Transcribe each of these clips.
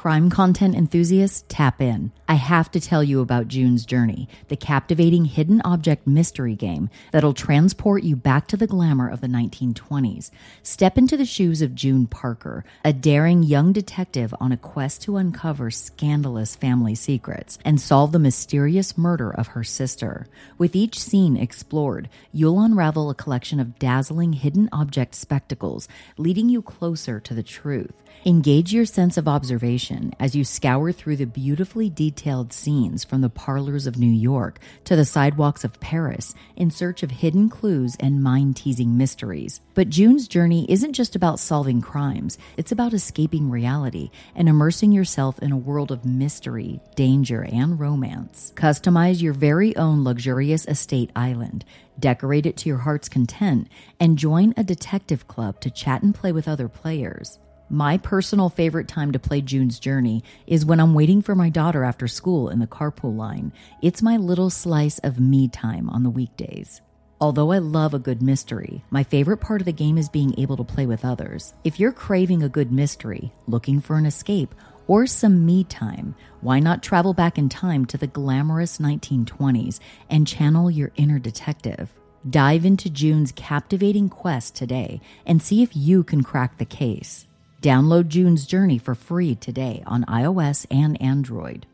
Crime content enthusiasts, tap in. I have to tell you about June's Journey, the captivating hidden object mystery game that'll transport you back to the glamour of the 1920s. Step into the shoes of June Parker, a daring young detective on a quest to uncover scandalous family secrets and solve the mysterious murder of her sister. With each scene explored, you'll unravel a collection of dazzling hidden object spectacles, leading you closer to the truth. Engage your sense of observation as you scour through the beautifully detailed scenes from the parlors of New York to the sidewalks of Paris in search of hidden clues and mind-teasing mysteries. But June's Journey isn't just about solving crimes. It's about escaping reality and immersing yourself in a world of mystery, danger, and romance. Customize your very own luxurious estate island, decorate it to your heart's content, and join a detective club to chat and play with other players. My personal favorite time to play June's Journey is when I'm waiting for my daughter after school in the carpool line. It's my little slice of me time on the weekdays. Although I love a good mystery, my favorite part of the game is being able to play with others. If you're craving a good mystery, looking for an escape, or some me time, why not travel back in time to the glamorous 1920s and channel your inner detective? Dive into June's captivating quest today and see if you can crack the case. Download June's Journey for free today on iOS and Android.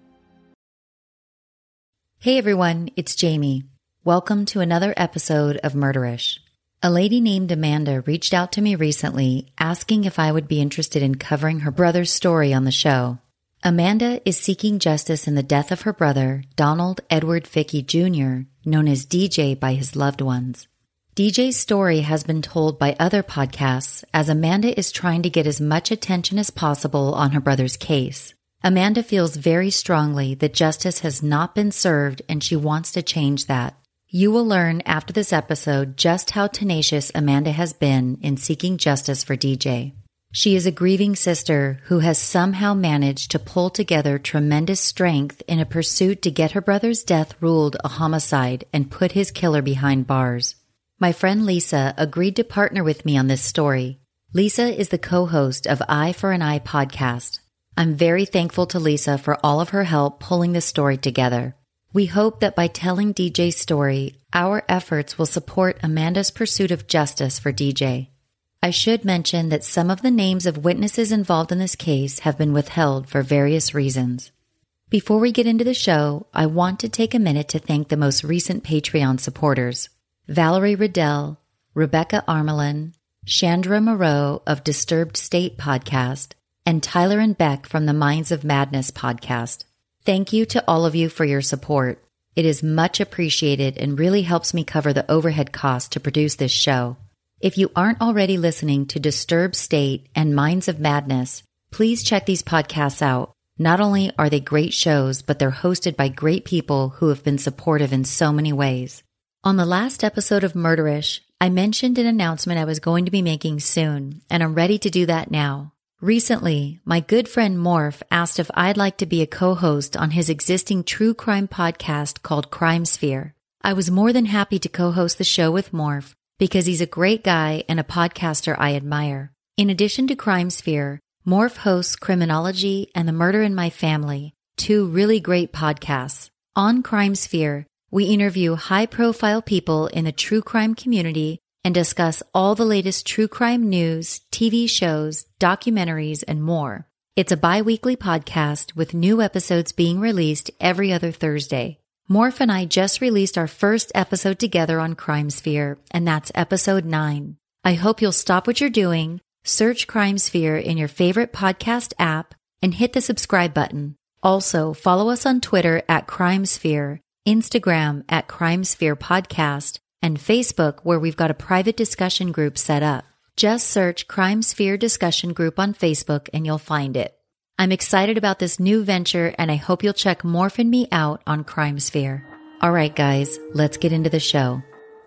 Hey everyone, it's Jamie. Welcome to another episode of Murderish. A lady named Amanda reached out to me recently asking if I would be interested in covering her brother's story on the show. Amanda is seeking justice in the death of her brother, Donald Edward Fickey Jr., known as DJ by his loved ones. DJ's story has been told by other podcasts as Amanda is trying to get as much attention as possible on her brother's case. Amanda feels very strongly that justice has not been served and she wants to change that. You will learn after this episode just how tenacious Amanda has been in seeking justice for DJ. She is a grieving sister who has somehow managed to pull together tremendous strength in a pursuit to get her brother's death ruled a homicide and put his killer behind bars. My friend Lisa agreed to partner with me on this story. Lisa is the co-host of Eye for an Eye podcast. I'm very thankful to Lisa for all of her help pulling this story together. We hope that by telling DJ's story, our efforts will support Amanda's pursuit of justice for DJ. I should mention that some of the names of witnesses involved in this case have been withheld for various reasons. Before we get into the show, I want to take a minute to thank the most recent Patreon supporters: Valerie Riddell, Rebecca Armelin, Chandra Moreau of Disturbed State podcast, and Tyler and Beck from the Minds of Madness podcast. Thank you to all of you for your support. It is much appreciated and really helps me cover the overhead costs to produce this show. If you aren't already listening to Disturbed State and Minds of Madness, please check these podcasts out. Not only are they great shows, but they're hosted by great people who have been supportive in so many ways. On the last episode of Murderish, I mentioned an announcement I was going to be making soon, and I'm ready to do that now. Recently, my good friend Morph asked if I'd like to be a co-host on his existing true crime podcast called Crime Sphere. I was more than happy to co-host the show with Morph because he's a great guy and a podcaster I admire. In addition to Crime Sphere, Morph hosts Criminology and The Murder in My Family, two really great podcasts. On Crime Sphere, we interview high-profile people in the true crime community and discuss all the latest true crime news, TV shows, documentaries, and more. It's a bi-weekly podcast with new episodes being released every other Thursday. Morph and I just released our first episode together on Crime Sphere, and that's episode 9. I hope you'll stop what you're doing, search Crime Sphere in your favorite podcast app, and hit the subscribe button. Also, follow us on Twitter at Crime Sphere, Instagram at Crime Sphere Podcast, and Facebook, where we've got a private discussion group set up. Just search Crime Sphere Discussion Group on Facebook and you'll find it. I'm excited about this new venture and I hope you'll check Morph and me out on Crime Sphere. All right, guys, let's get into the show.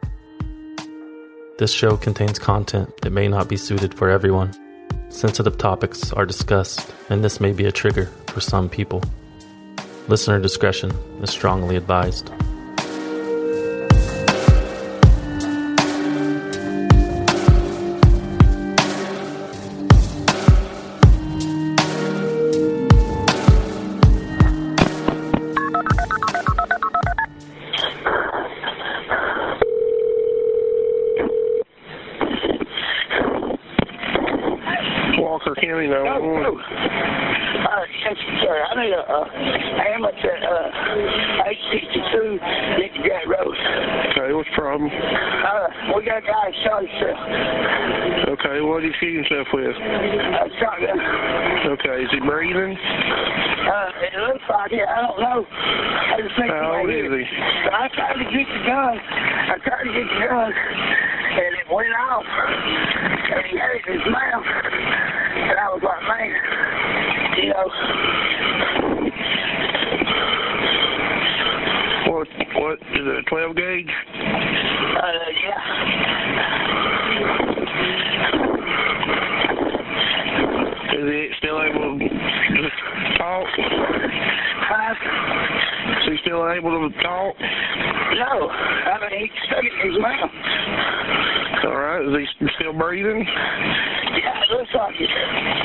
This show contains content that may not be suited for everyone. Sensitive topics are discussed, and this may be a trigger for some people. Listener discretion is strongly advised. me a ambulance at 862 Nick Jack Road. Okay, what's the problem? We got a guy shot himself. Okay, what did he shoot himself with? A shotgun. Okay, is he breathing? It looks like it. I don't know. I just think How old is he? I tried to get the gun. And it went off. And he had it in his mouth. And I was like, man, you know. What is it, a 12 gauge? Yeah. Is he still able to talk? Is he still able to talk? No. I mean, he stuck it in his mouth. All right. Is he still breathing? Yeah, it looks like it.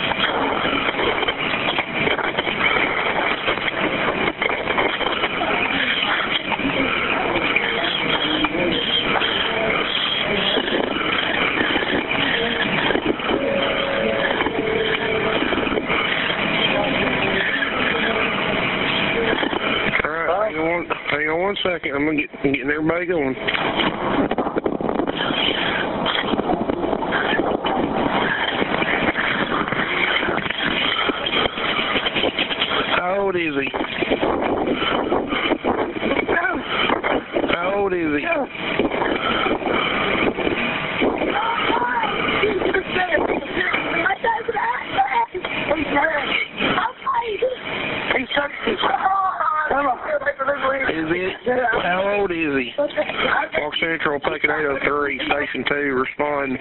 Hang on 1 second. I'm getting everybody going. How old is he? How old is he? How old is he? Walk Central, Packet 803, Station 2, respond.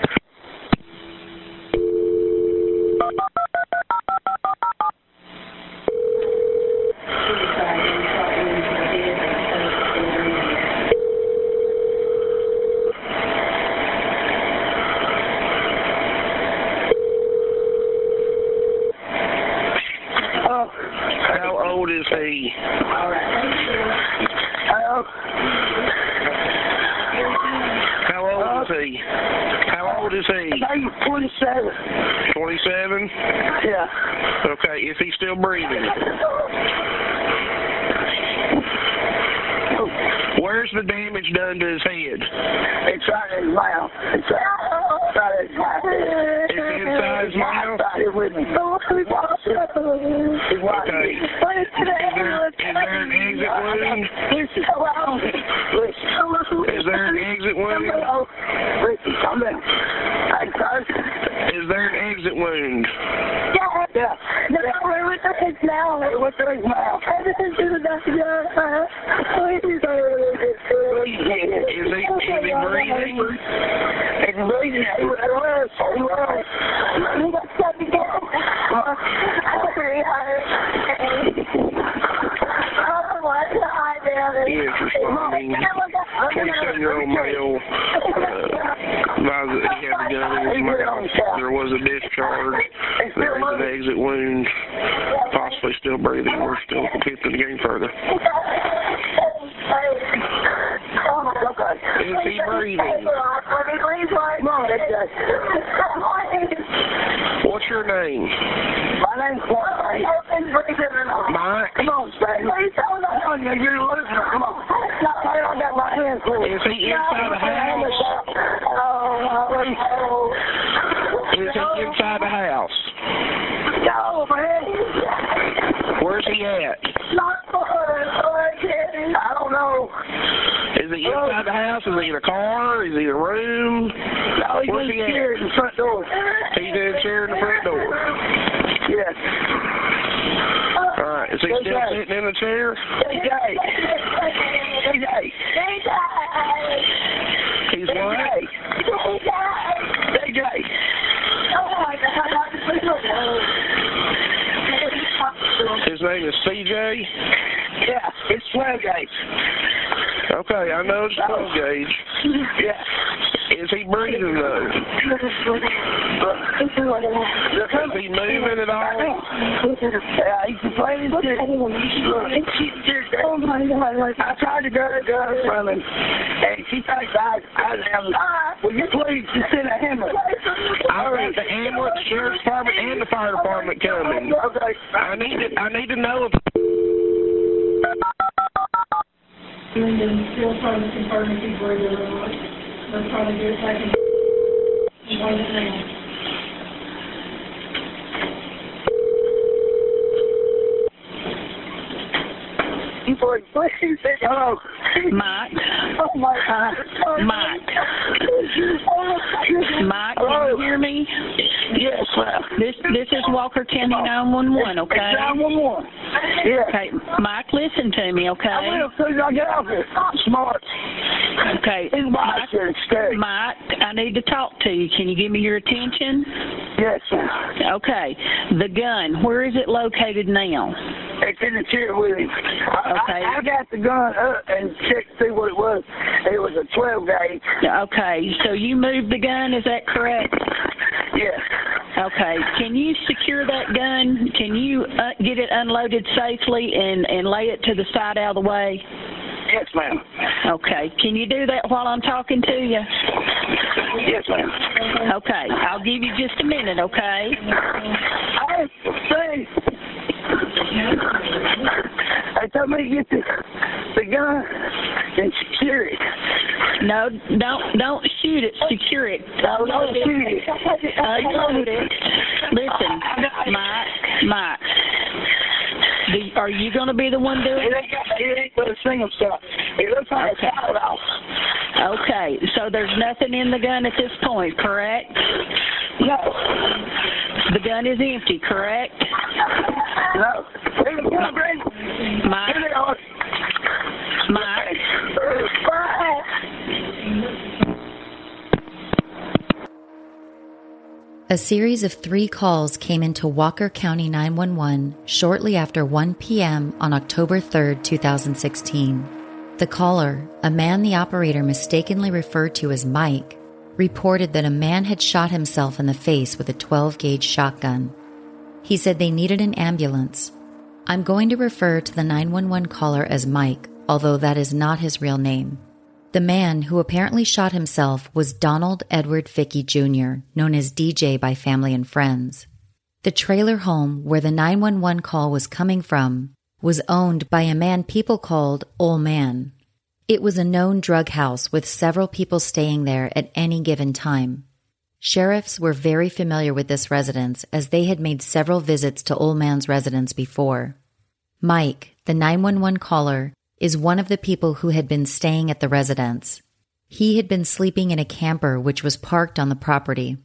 How old is he? How old is he? How old is he? I'm 27. 27? Yeah. Okay, is he still breathing? Where's the damage done to his head? It's right in his mouth. It's right in his mouth. It's inside his mouth? Right here with me. He's watching. Okay. Is there an exit wound? Listen. Is there an exit wound? Listen, come down. Is there an exit wound? Yeah. What's in his mouth? What's in his mouth? Everything to the doctor. Is he breathing? He's breathing. He was. He got stuck again. I'm very hard. He is responding. 27-year-old male advised that he had a gun in his mouth. There was a discharge. There is an exit wound. Possibly still breathing. We're still attempting to gain further. Is he breathing? What's your name? My name's Mike. Mike? Come on, Spade. You're losing. Come on. I got my hands full. Is he inside the house? Is he inside the house? No, man. Where's he at? I don't know. Is he inside the house? Is he in a car? Is he in a room? No, he's Where's in he the at? chair in the front door. He's in a chair in the front door. Yes. All right. Is he still sitting in the chair? DJ. He's what? DJ. His name is CJ? Yeah, it's 12 gauge. Okay, I know it's 12 gauge. Yeah. Is he breathing though? Is he moving at all? Yeah, he's complaining. Oh my God! I tried to grab the gun from him, and she thinks I am. Will you please just send a ambulance? All right, the ambulance, sheriff's department, and the fire department coming. Okay. I need to know. Lyndon still trying to confirm if he's breathing or not. They're trying to get it back in one now. Hello. Mike. Oh my God. Mike. Mike, Hello. can you hear me? Yes, ma'am. This is Walker County 911, okay? 911. Yeah. Okay, Mike, listen to me, I okay? will as soon as I get out here. Smart. Okay, He's my shit. Stay. Mike, I need to talk to you. Can you give me your attention? Yes, sir. Okay, the gun, where is it located now? It's in the chair with him. Okay. I got the gun up and checked to see what it was. It was a 12 gauge. Okay, so you moved the gun, is that correct? Yes. Okay, can you secure that gun? Can you get it unloaded safely and lay it to the side out of the way? Yes, ma'am. Okay, can you do that while I'm talking to you? Yes, ma'am. Okay, I'll give you just a minute, okay? I say, they told me to get the gun and secure it. No, don't shoot it, secure it. Don't shoot it. Unload it. Listen, Mike, are you going to be the one doing it? It ain't but a single shot. It looks like a shot off. Okay, so there's nothing in the gun at this point, correct? No. The gun is empty, correct? No. Mike. Mike. A series of 3 calls came into Walker County 911 shortly after 1 p.m. on October 3, 2016. The caller, a man the operator mistakenly referred to as Mike, reported that a man had shot himself in the face with a 12-gauge shotgun. He said they needed an ambulance. I'm going to refer to the 911 caller as Mike, although that is not his real name. The man who apparently shot himself was Donald Edward Fickey Jr., known as DJ by family and friends. The trailer home where the 911 call was coming from was owned by a man people called Ol' Man. It was a known drug house with several people staying there at any given time. Sheriffs were very familiar with this residence as they had made several visits to Ol' Man's residence before. Mike, the 911 caller, is one of the people who had been staying at the residence. He had been sleeping in a camper which was parked on the property.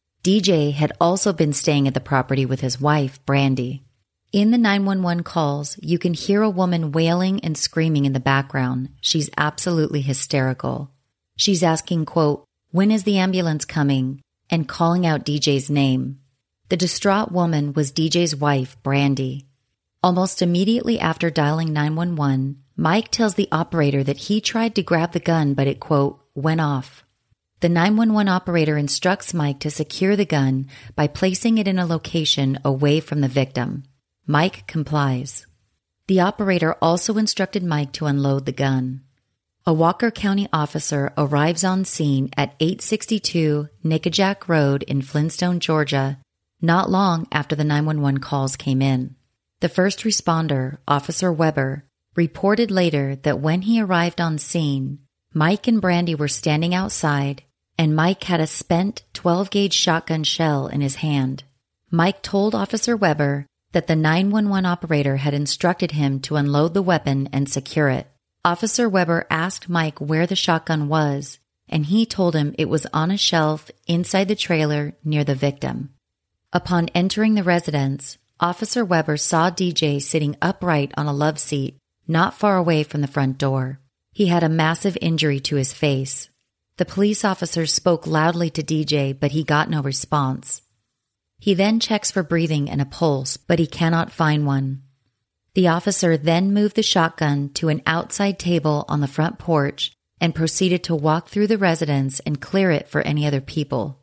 DJ had also been staying at the property with his wife, Brandy. In the 911 calls, you can hear a woman wailing and screaming in the background. She's absolutely hysterical. She's asking, quote, "When is the ambulance coming?" and calling out DJ's name. The distraught woman was DJ's wife, Brandy. Almost immediately after dialing 911, Mike tells the operator that he tried to grab the gun, but it, quote, went off. The 911 operator instructs Mike to secure the gun by placing it in a location away from the victim. Mike complies. The operator also instructed Mike to unload the gun. A Walker County officer arrives on scene at 862 Nickajack Road in Flintstone, Georgia, not long after the 911 calls came in. The first responder, Officer Weber, reported later that when he arrived on scene, Mike and Brandy were standing outside, and Mike had a spent 12-gauge shotgun shell in his hand. Mike told Officer Weber that the 911 operator had instructed him to unload the weapon and secure it. Officer Weber asked Mike where the shotgun was, and he told him it was on a shelf inside the trailer near the victim. Upon entering the residence, Officer Weber saw DJ sitting upright on a love seat not far away from the front door. He had a massive injury to his face. The police officer spoke loudly to DJ, but he got no response. He then checks for breathing and a pulse, but he cannot find one. The officer then moved the shotgun to an outside table on the front porch and proceeded to walk through the residence and clear it for any other people.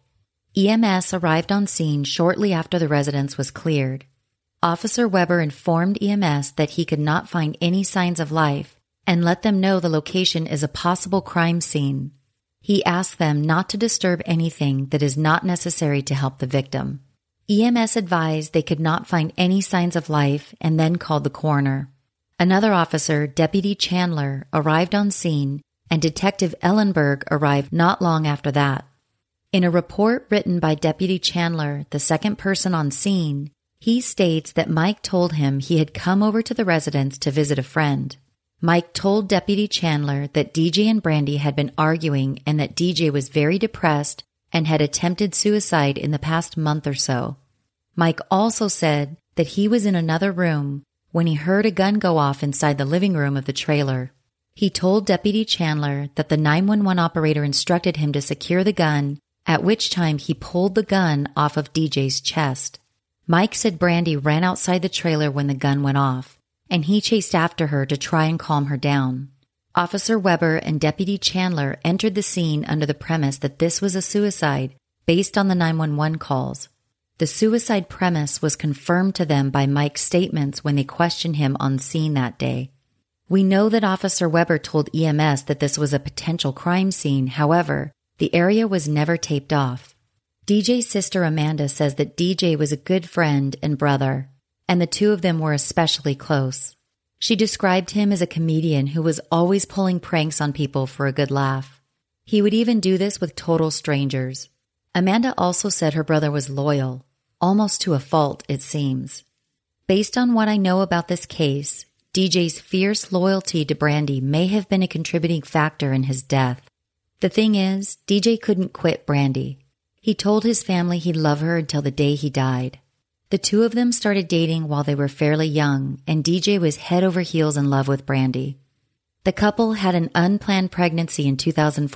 EMS arrived on scene shortly after the residence was cleared. Officer Weber informed EMS that he could not find any signs of life and let them know the location is a possible crime scene. He asked them not to disturb anything that is not necessary to help the victim. EMS advised they could not find any signs of life and then called the coroner. Another officer, Deputy Chandler, arrived on scene, and Detective Ellenberg arrived not long after that. In a report written by Deputy Chandler, the second person on scene, he states that Mike told him he had come over to the residence to visit a friend. Mike told Deputy Chandler that DJ and Brandy had been arguing and that DJ was very depressed and had attempted suicide in the past month or so. Mike also said that he was in another room when he heard a gun go off inside the living room of the trailer. He told Deputy Chandler that the 911 operator instructed him to secure the gun, at which time he pulled the gun off of DJ's chest. Mike said Brandy ran outside the trailer when the gun went off, and he chased after her to try and calm her down. Officer Weber and Deputy Chandler entered the scene under the premise that this was a suicide based on the 911 calls. The suicide premise was confirmed to them by Mike's statements when they questioned him on scene that day. We know that Officer Weber told EMS that this was a potential crime scene. However, the area was never taped off. DJ's sister Amanda says that DJ was a good friend and brother, and the two of them were especially close. She described him as a comedian who was always pulling pranks on people for a good laugh. He would even do this with total strangers. Amanda also said her brother was loyal, almost to a fault, it seems. Based on what I know about this case, DJ's fierce loyalty to Brandy may have been a contributing factor in his death. The thing is, DJ couldn't quit Brandy. He told his family he'd love her until the day he died. The two of them started dating while they were fairly young, and DJ was head over heels in love with Brandy. The couple had an unplanned pregnancy in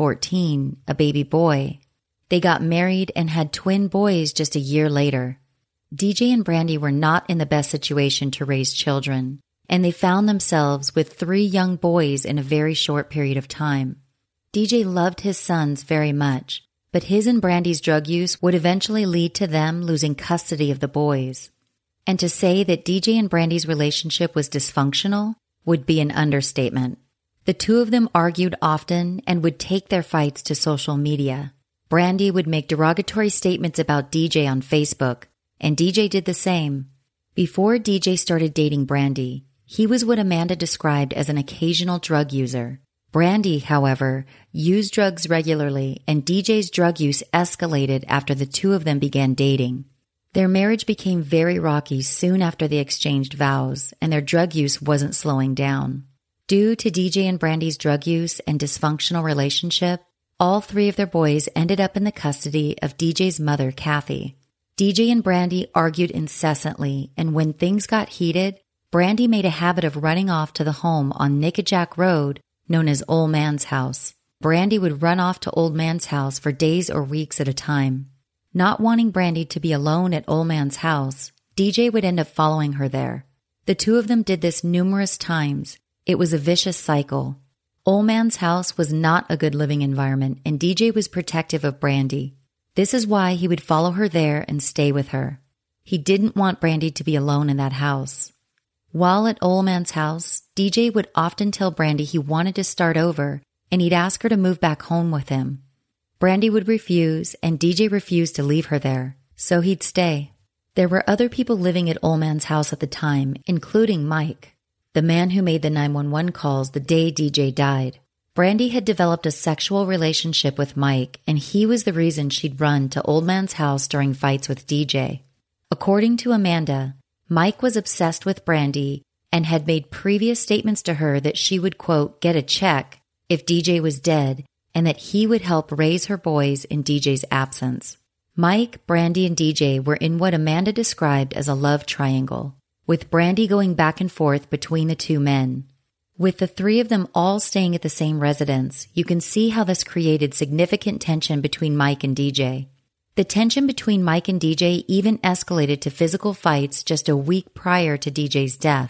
2014, a baby boy. They got married and had twin boys just a year later. DJ and Brandy were not in the best situation to raise children, and they found themselves with 3 young boys in a very short period of time. DJ loved his sons very much, but his and Brandy's drug use would eventually lead to them losing custody of the boys. And to say that DJ and Brandy's relationship was dysfunctional would be an understatement. The two of them argued often and would take their fights to social media. Brandy would make derogatory statements about DJ on Facebook, and DJ did the same. Before DJ started dating Brandy, he was what Amanda described as an occasional drug user. Brandy, however, used drugs regularly, and DJ's drug use escalated after the two of them began dating. Their marriage became very rocky soon after they exchanged vows, and their drug use wasn't slowing down. Due to DJ and Brandy's drug use and dysfunctional relationship, all 3 of their boys ended up in the custody of DJ's mother, Kathy. DJ and Brandy argued incessantly, and when things got heated, Brandy made a habit of running off to the home on Nickajack Road, known as Old Man's House. Brandy would run off to Old Man's house for days or weeks at a time. Not wanting Brandy to be alone at Old Man's house, DJ would end up following her there. The two of them did this numerous times. It was a vicious cycle. Old Man's house was not a good living environment, and DJ was protective of Brandy. This is why he would follow her there and stay with her. He didn't want Brandy to be alone in that house. While at Old Man's house, DJ would often tell Brandy he wanted to start over, and he'd ask her to move back home with him. Brandy would refuse, and DJ refused to leave her there, so he'd stay. There were other people living at Old Man's house at the time, including Mike, the man who made the 911 calls the day DJ died. Brandy had developed a sexual relationship with Mike, and he was the reason she'd run to Old Man's house during fights with DJ. According to Amanda, Mike was obsessed with Brandy and had made previous statements to her that she would, quote, get a check if DJ was dead and that he would help raise her boys in DJ's absence. Mike, Brandy, and DJ were in what Amanda described as a love triangle, with Brandy going back and forth between the two men. With the 3 of them all staying at the same residence, you can see how this created significant tension between Mike and DJ. The tension between Mike and DJ even escalated to physical fights just a week prior to DJ's death.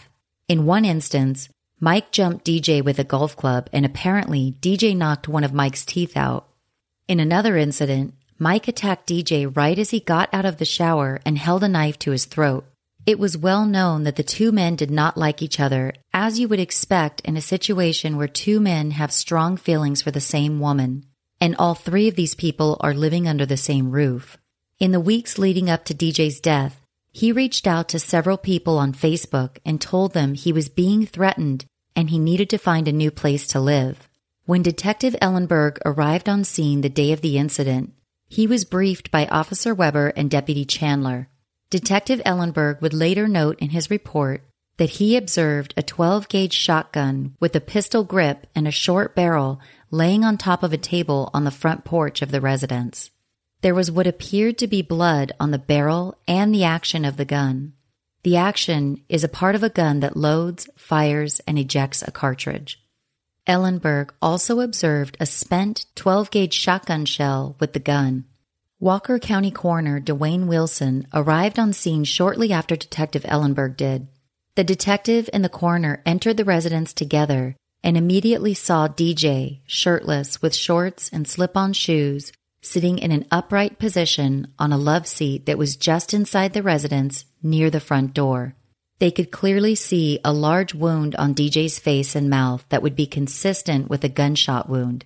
In one instance, Mike jumped DJ with a golf club, and apparently DJ knocked one of Mike's teeth out. In another incident, Mike attacked DJ right as he got out of the shower and held a knife to his throat. It was well known that the two men did not like each other, as you would expect in a situation where two men have strong feelings for the same woman, and all three of these people are living under the same roof. In the weeks leading up to DJ's death, he reached out to several people on Facebook and told them he was being threatened and he needed to find a new place to live. When Detective Ellenberg arrived on scene the day of the incident, he was briefed by Officer Weber and Deputy Chandler. Detective Ellenberg would later note in his report that he observed a 12-gauge shotgun with a pistol grip and a short barrel laying on top of a table on the front porch of the residence. There was what appeared to be blood on the barrel and the action of the gun. The action is a part of a gun that loads, fires, and ejects a cartridge. Ellenberg also observed a spent 12-gauge shotgun shell with the gun. Walker County Coroner Dwayne Wilson arrived on scene shortly after Detective Ellenberg did. The detective and the coroner entered the residence together and immediately saw DJ, shirtless with shorts and slip-on shoes, sitting in an upright position on a love seat that was just inside the residence near the front door. They could clearly see a large wound on DJ's face and mouth that would be consistent with a gunshot wound.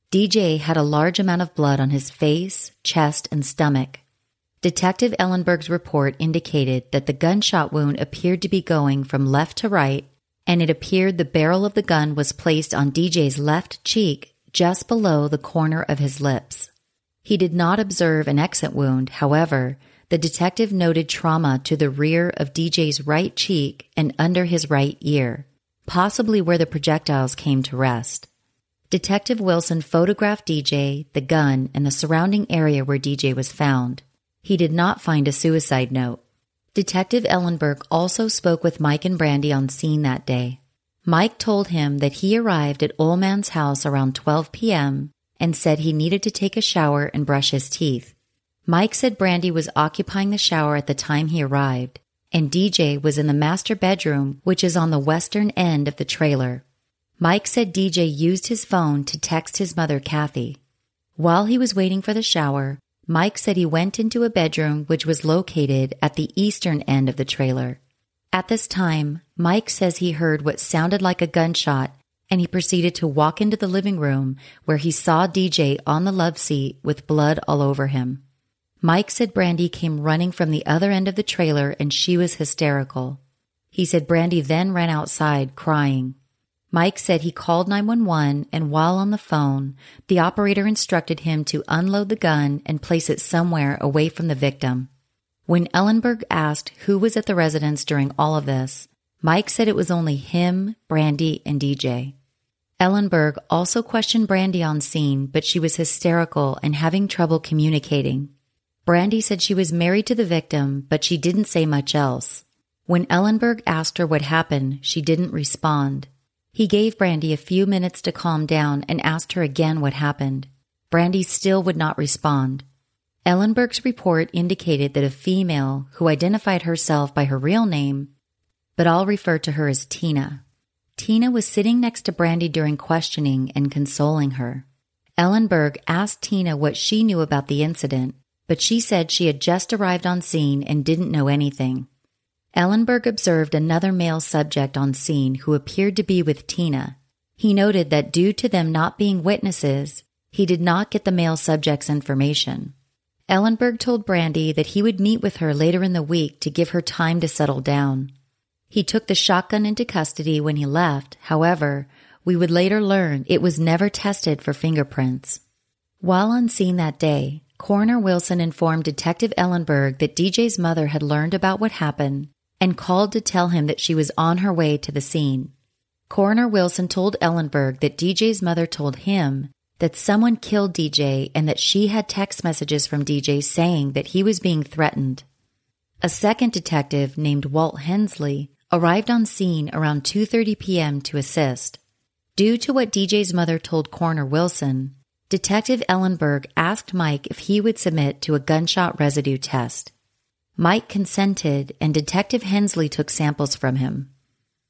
DJ had a large amount of blood on his face, chest, and stomach. Detective Ellenberg's report indicated that the gunshot wound appeared to be going from left to right, and it appeared the barrel of the gun was placed on DJ's left cheek just below the corner of his lips. He did not observe an exit wound. However, the detective noted trauma to the rear of DJ's right cheek and under his right ear, possibly where the projectiles came to rest. Detective Wilson photographed DJ, the gun, and the surrounding area where DJ was found. He did not find a suicide note. Detective Ellenberg also spoke with Mike and Brandy on scene that day. Mike told him that he arrived at Old Man's house around 12 p.m. and said he needed to take a shower and brush his teeth. Mike said Brandy was occupying the shower at the time he arrived, and DJ was in the master bedroom, which is on the western end of the trailer. Mike said DJ used his phone to text his mother, Kathy. While he was waiting for the shower, Mike said he went into a bedroom which was located at the eastern end of the trailer. At this time, Mike says he heard what sounded like a gunshot, and he proceeded to walk into the living room where he saw DJ on the love seat with blood all over him. Mike said Brandy came running from the other end of the trailer and she was hysterical. He said Brandy then ran outside crying. Mike said he called 911 and while on the phone, the operator instructed him to unload the gun and place it somewhere away from the victim. When Ellenberg asked who was at the residence during all of this, Mike said it was only him, Brandy, and DJ. Ellenberg also questioned Brandy on scene, but she was hysterical and having trouble communicating. Brandy said she was married to the victim, but she didn't say much else. When Ellenberg asked her what happened, she didn't respond. He gave Brandy a few minutes to calm down and asked her again what happened. Brandy still would not respond. Ellenberg's report indicated that a female who identified herself by her real name, but I'll refer to her as Tina. Tina was sitting next to Brandy during questioning and consoling her. Ellenberg asked Tina what she knew about the incident, but she said she had just arrived on scene and didn't know anything. Ellenberg observed another male subject on scene who appeared to be with Tina. He noted that due to them not being witnesses, he did not get the male subject's information. Ellenberg told Brandy that he would meet with her later in the week to give her time to settle down. He took the shotgun into custody when he left. However, we would later learn it was never tested for fingerprints. While on scene that day, Coroner Wilson informed Detective Ellenberg that DJ's mother had learned about what happened and called to tell him that she was on her way to the scene. Coroner Wilson told Ellenberg that DJ's mother told him that someone killed DJ and that she had text messages from DJ saying that he was being threatened. A second detective named Walt Hensley arrived on scene around 2:30 p.m. to assist. Due to what DJ's mother told Coroner Wilson, Detective Ellenberg asked Mike if he would submit to a gunshot residue test. Mike consented and Detective Hensley took samples from him.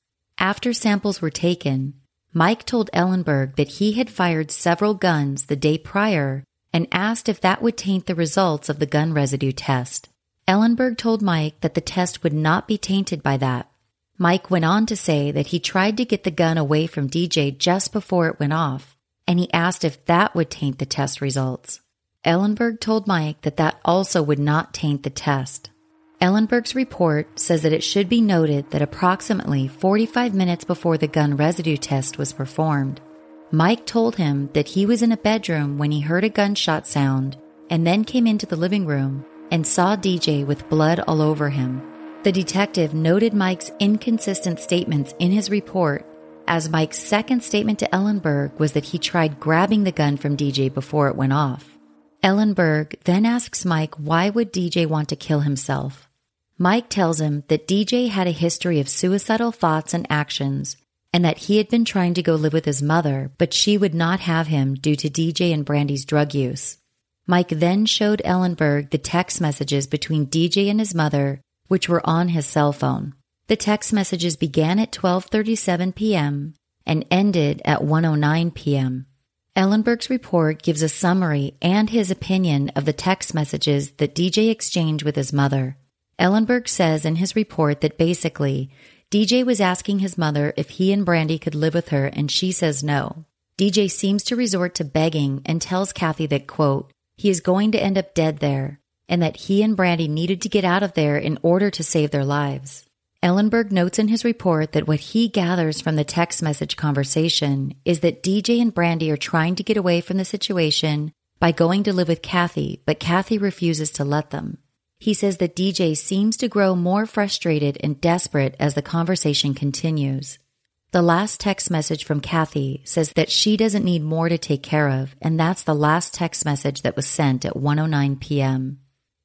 After samples were taken, Mike told Ellenberg that he had fired several guns the day prior and asked if that would taint the results of the gun residue test. Ellenberg told Mike that the test would not be tainted by that. Mike went on to say that he tried to get the gun away from DJ just before it went off, and he asked if that would taint the test results. Ellenberg told Mike that that also would not taint the test. Ellenberg's report says that it should be noted that approximately 45 minutes before the gun residue test was performed, Mike told him that he was in a bedroom when he heard a gunshot sound and then came into the living room and saw DJ with blood all over him. The detective noted Mike's inconsistent statements in his report, as Mike's second statement to Ellenberg was that he tried grabbing the gun from DJ before it went off. Ellenberg then asks Mike why would DJ want to kill himself. Mike tells him that DJ had a history of suicidal thoughts and actions, and that he had been trying to go live with his mother, but she would not have him due to DJ and Brandy's drug use. Mike then showed Ellenberg the text messages between DJ and his mother, which were on his cell phone. The text messages began at 12:37 p.m. and ended at 1:09 p.m. Ellenberg's report gives a summary and his opinion of the text messages that DJ exchanged with his mother. Ellenberg says in his report that basically, DJ was asking his mother if he and Brandy could live with her, and she says no. DJ seems to resort to begging and tells Kathy that, quote, he is going to end up dead there, and that he and Brandy needed to get out of there in order to save their lives. Ellenberg notes in his report that what he gathers from the text message conversation is that DJ and Brandy are trying to get away from the situation by going to live with Kathy, but Kathy refuses to let them. He says that DJ seems to grow more frustrated and desperate as the conversation continues. The last text message from Kathy says that she doesn't need more to take care of, and that's the last text message that was sent at 1:09 p.m.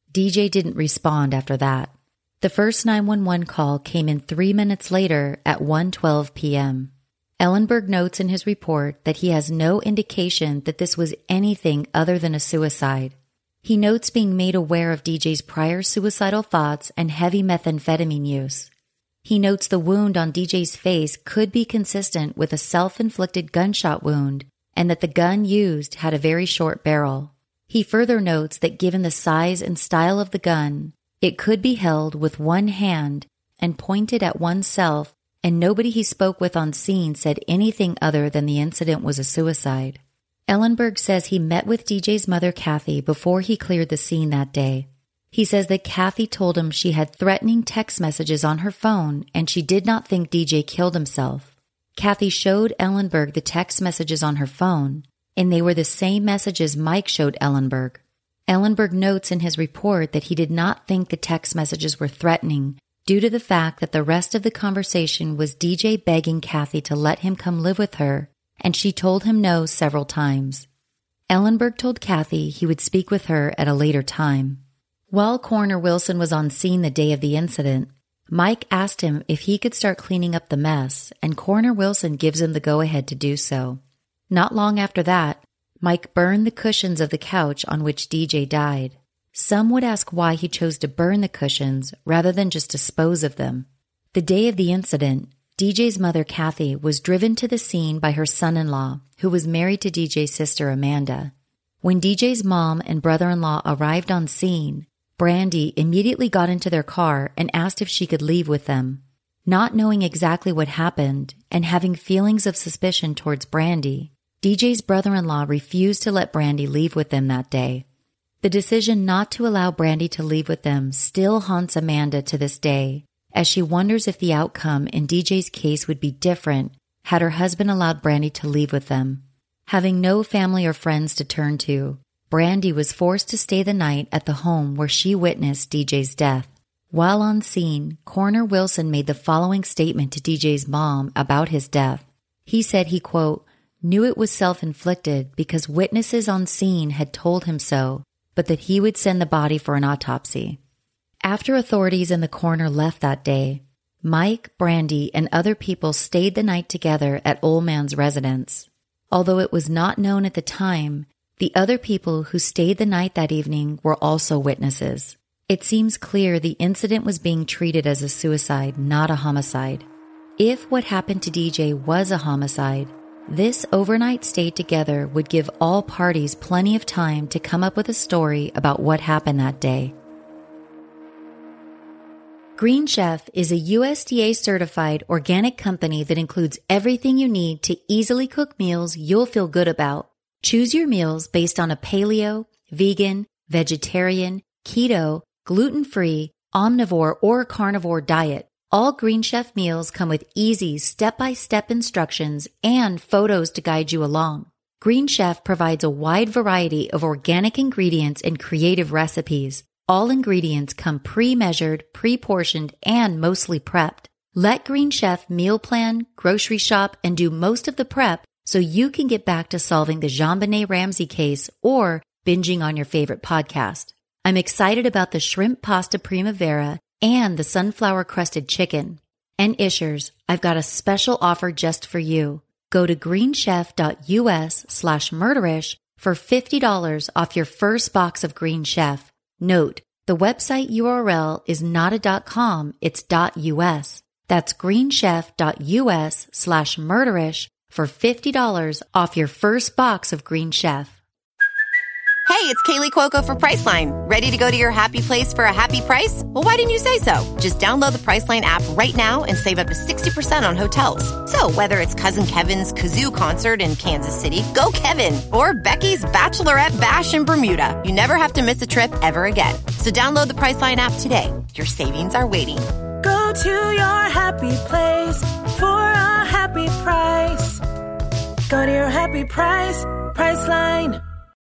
DJ didn't respond after that. The first 911 call came in 3 minutes later at 1:12 p.m. Ellenberg notes in his report that he has no indication that this was anything other than a suicide. He notes being made aware of DJ's prior suicidal thoughts and heavy methamphetamine use. He notes the wound on DJ's face could be consistent with a self-inflicted gunshot wound and that the gun used had a very short barrel. He further notes that given the size and style of the gun, it could be held with one hand and pointed at oneself, and nobody he spoke with on scene said anything other than the incident was a suicide. Ellenberg says he met with DJ's mother, Kathy, before he cleared the scene that day. He says that Kathy told him she had threatening text messages on her phone and she did not think DJ killed himself. Kathy showed Ellenberg the text messages on her phone, and they were the same messages Mike showed Ellenberg. Ellenberg notes in his report that he did not think the text messages were threatening due to the fact that the rest of the conversation was DJ begging Kathy to let him come live with her, and she told him no several times. Ellenberg told Kathy he would speak with her at a later time. While Coroner Wilson was on scene the day of the incident, Mike asked him if he could start cleaning up the mess, and Coroner Wilson gives him the go-ahead to do so. Not long after that, Mike burned the cushions of the couch on which DJ died. Some would ask why he chose to burn the cushions rather than just dispose of them. The day of the incident, DJ's mother, Kathy, was driven to the scene by her son-in-law, who was married to DJ's sister, Amanda. When DJ's mom and brother-in-law arrived on scene, Brandy immediately got into their car and asked if she could leave with them. Not knowing exactly what happened and having feelings of suspicion towards Brandy, DJ's brother-in-law refused to let Brandy leave with them that day. The decision not to allow Brandy to leave with them still haunts Amanda to this day, as she wonders if the outcome in DJ's case would be different had her husband allowed Brandy to leave with them. Having no family or friends to turn to, Brandy was forced to stay the night at the home where she witnessed DJ's death. While on scene, Coroner Wilson made the following statement to DJ's mom about his death. He said he, quote, knew it was self-inflicted because witnesses on scene had told him so, but that he would send the body for an autopsy. After authorities and the coroner left that day, Mike, Brandy, and other people stayed the night together at Old Man's residence. Although it was not known at the time, the other people who stayed the night that evening were also witnesses. It seems clear the incident was being treated as a suicide, not a homicide. If what happened to DJ was a homicide, this overnight stay together would give all parties plenty of time to come up with a story about what happened that day. Green Chef is a USDA-certified organic company that includes everything you need to easily cook meals you'll feel good about. Choose your meals based on a paleo, vegan, vegetarian, keto, gluten-free, omnivore, or carnivore diet. All Green Chef meals come with easy step-by-step instructions and photos to guide you along. Green Chef provides a wide variety of organic ingredients and creative recipes. All ingredients come pre-measured, pre-portioned, and mostly prepped. Let Green Chef meal plan, grocery shop, and do most of the prep so you can get back to solving the JonBenet Ramsey case or binging on your favorite podcast. I'm excited about the shrimp pasta primavera and the sunflower-crusted chicken. And Ishers, I've got a special offer just for you. Go to greenchef.us/murderish for $50 off your first box of Green Chef. Note, the website URL is not a .com, it's .us. That's greenchef.us/murderish for $50 off your first box of Green Chef. Hey, it's Kaylee Cuoco for Priceline. Ready to go to your happy place for a happy price? Well, why didn't you say so? Just download the Priceline app right now and save up to 60% on hotels. So whether it's Cousin Kevin's Kazoo Concert in Kansas City, go Kevin, or Becky's Bachelorette Bash in Bermuda, you never have to miss a trip ever again. So download the Priceline app today. Your savings are waiting. Go to your happy place for a happy price. Go to your happy price, Priceline.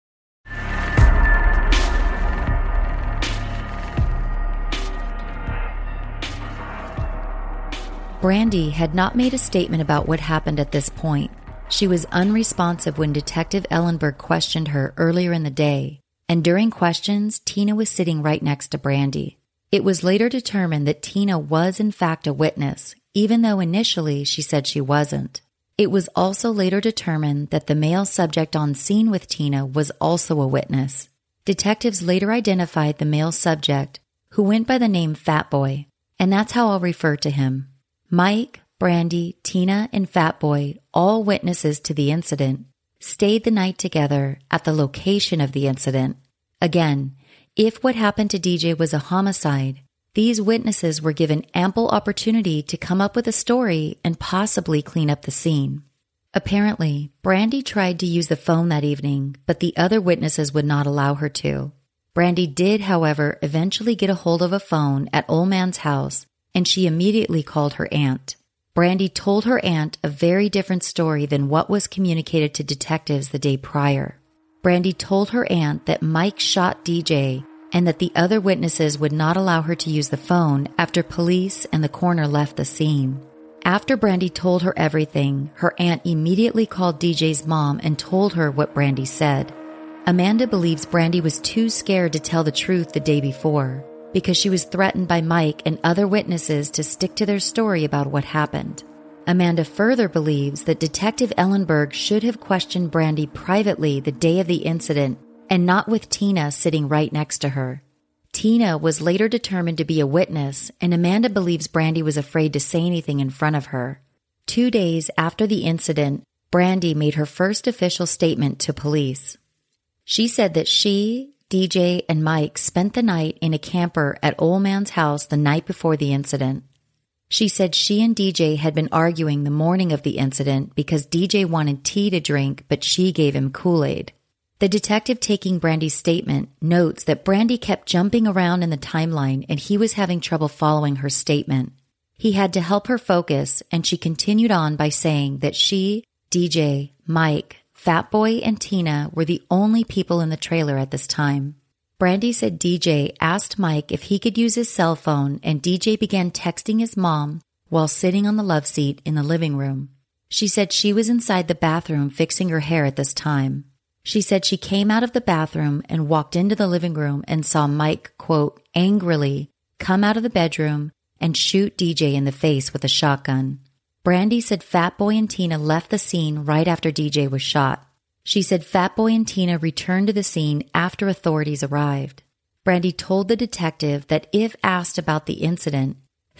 Brandy had not made a statement about what happened at this point. She was unresponsive when Detective Ellenberg questioned her earlier in the day, and during questions, Tina was sitting right next to Brandy. It was later determined that Tina was in fact a witness, even though initially she said she wasn't. It was also later determined that the male subject on scene with Tina was also a witness. Detectives later identified the male subject, who went by the name Fat Boy, and that's how I'll refer to him. Mike, Brandy, Tina, and Fat Boy, all witnesses to the incident, stayed the night together at the location of the incident. Again, if what happened to DJ was a homicide, these witnesses were given ample opportunity to come up with a story and possibly clean up the scene. Apparently, Brandy tried to use the phone that evening, but the other witnesses would not allow her to. Brandy did, however, eventually get a hold of a phone at Old Man's house, and she immediately called her aunt. Brandy told her aunt a very different story than what was communicated to detectives the day prior. Brandy told her aunt that Mike shot DJ and that the other witnesses would not allow her to use the phone after police and the coroner left the scene. After Brandy told her everything, her aunt immediately called DJ's mom and told her what Brandy said. Amanda believes Brandy was too scared to tell the truth the day before, because she was threatened by Mike and other witnesses to stick to their story about what happened. Amanda further believes that Detective Ellenberg should have questioned Brandy privately the day of the incident and not with Tina sitting right next to her. Tina was later determined to be a witness, and Amanda believes Brandy was afraid to say anything in front of her. 2 days after the incident, Brandy made her first official statement to police. She said that she, DJ, and Mike spent the night in a camper at Old Man's house the night before the incident. She said she and DJ had been arguing the morning of the incident because DJ wanted tea to drink, but she gave him Kool-Aid. The detective taking Brandy's statement notes that Brandy kept jumping around in the timeline and he was having trouble following her statement. He had to help her focus, and she continued on by saying that she, DJ, Mike, Fat Boy, and Tina were the only people in the trailer at this time. Brandy said DJ asked Mike if he could use his cell phone, and DJ began texting his mom while sitting on the love seat in the living room. She said she was inside the bathroom fixing her hair at this time. She said she came out of the bathroom and walked into the living room and saw Mike, quote, angrily come out of the bedroom and shoot DJ in the face with a shotgun. Brandy said Fat Boy and Tina left the scene right after DJ was shot. She said Fat Boy and Tina returned to the scene after authorities arrived. Brandy told the detective that if asked about the incident,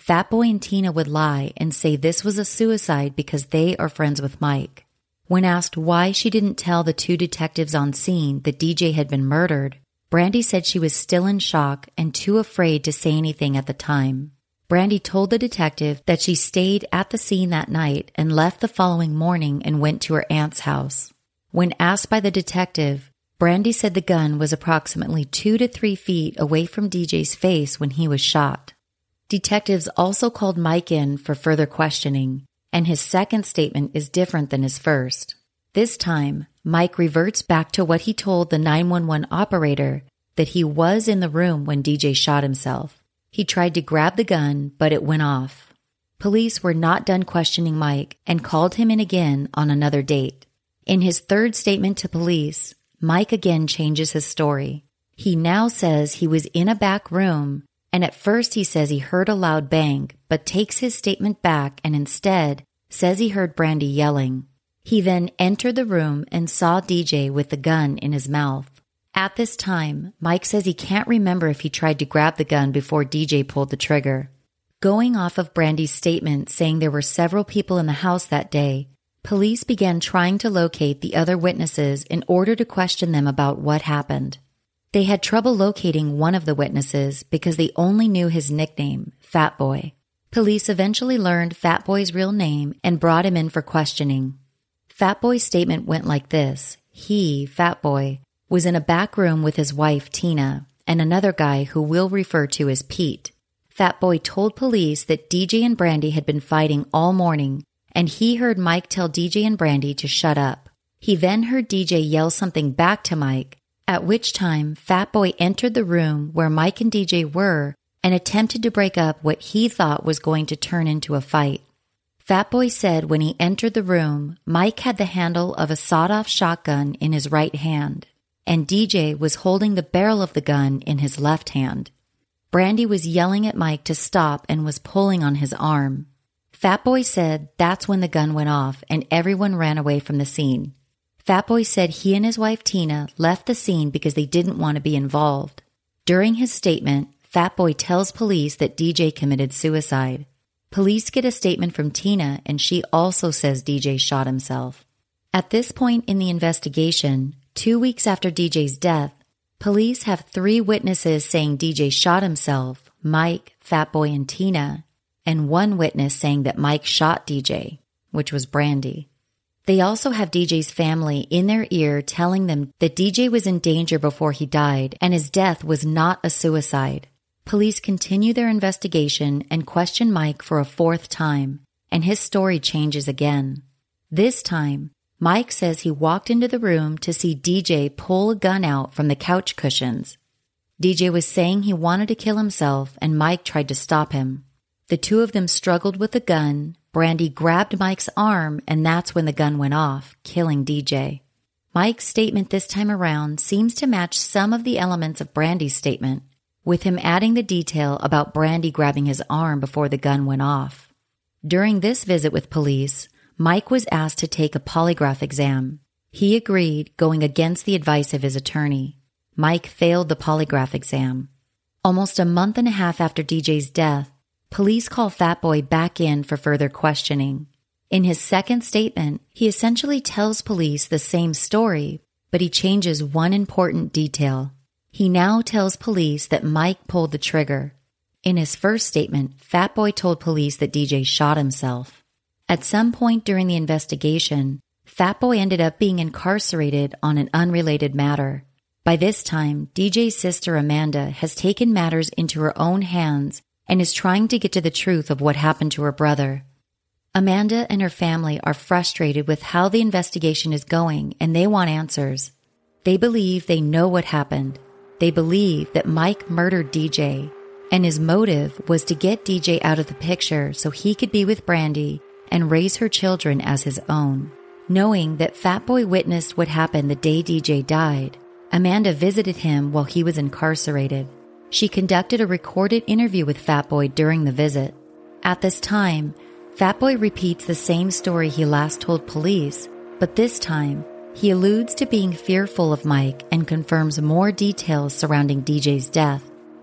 Fatboy and Tina would lie and say this was a suicide because they are friends with Mike. When asked why she didn't tell the two detectives on scene that DJ had been murdered, Brandy said she was still in shock and too afraid to say anything at the time. Brandy told the detective that she stayed at the scene that night and left the following morning and went to her aunt's house. When asked by the detective, Brandy said the gun was approximately 2 to 3 feet away from DJ's face when he was shot. Detectives also called Mike in for further questioning, and his second statement is different than his first. This time, Mike reverts back to what he told the 911 operator, that he was in the room when DJ shot himself. He tried to grab the gun, but it went off. Police were not done questioning Mike and called him in again on another date. In his third statement to police, Mike again changes his story. He now says he was in a back room, and at first he says he heard a loud bang, but takes his statement back and instead says he heard Brandy yelling. He then entered the room and saw DJ with the gun in his mouth. At this time, Mike says he can't remember if he tried to grab the gun before DJ pulled the trigger. Going off of Brandy's statement saying there were several people in the house that day, police began trying to locate the other witnesses in order to question them about what happened. They had trouble locating one of the witnesses because they only knew his nickname, Fatboy. Police eventually learned Fatboy's real name and brought him in for questioning. Fatboy's statement went like this. He, Fatboy, was in a back room with his wife, Tina, and another guy who we'll refer to as Pete. Fatboy told police that DJ and Brandy had been fighting all morning, and he heard Mike tell DJ and Brandy to shut up. He then heard DJ yell something back to Mike, at which time Fatboy entered the room where Mike and DJ were and attempted to break up what he thought was going to turn into a fight. Fatboy said when he entered the room, Mike had the handle of a sawed-off shotgun in his right hand, and DJ was holding the barrel of the gun in his left hand. Brandy was yelling at Mike to stop and was pulling on his arm. Fatboy said that's when the gun went off and everyone ran away from the scene. Fatboy said he and his wife Tina left the scene because they didn't want to be involved. During his statement, Fatboy tells police that DJ committed suicide. Police get a statement from Tina, and she also says DJ shot himself. At this point in the investigation, 2 weeks after DJ's death, police have 3 witnesses saying DJ shot himself, Mike, Fatboy, and Tina, and 1 witness saying that Mike shot DJ, which was Brandy. They also have DJ's family in their ear telling them that DJ was in danger before he died and his death was not a suicide. Police continue their investigation and question Mike for a 4th time, and his story changes again. This time, Mike says he walked into the room to see DJ pull a gun out from the couch cushions. DJ was saying he wanted to kill himself, and Mike tried to stop him. The two of them struggled with the gun. Brandy grabbed Mike's arm, and that's when the gun went off, killing DJ. Mike's statement this time around seems to match some of the elements of Brandy's statement, with him adding the detail about Brandy grabbing his arm before the gun went off. During this visit with police, Mike was asked to take a polygraph exam. He agreed, going against the advice of his attorney. Mike failed the polygraph exam. Almost a month and a half after DJ's death, police call Fatboy back in for further questioning. In his second statement, he essentially tells police the same story, but he changes one important detail. He now tells police that Mike pulled the trigger. In his first statement, Fatboy told police that DJ shot himself. At some point during the investigation, Fatboy ended up being incarcerated on an unrelated matter. By this time, DJ's sister Amanda has taken matters into her own hands and is trying to get to the truth of what happened to her brother. Amanda and her family are frustrated with how the investigation is going, and they want answers. They believe they know what happened. They believe that Mike murdered DJ, and his motive was to get DJ out of the picture so he could be with Brandy and raise her children as his own. Knowing that Fatboy witnessed what happened the day DJ died, Amanda visited him while he was incarcerated. She conducted a recorded interview with Fatboy during the visit. At this time, Fatboy repeats the same story he last told police, but this time, he alludes to being fearful of Mike and confirms more details surrounding DJ's death.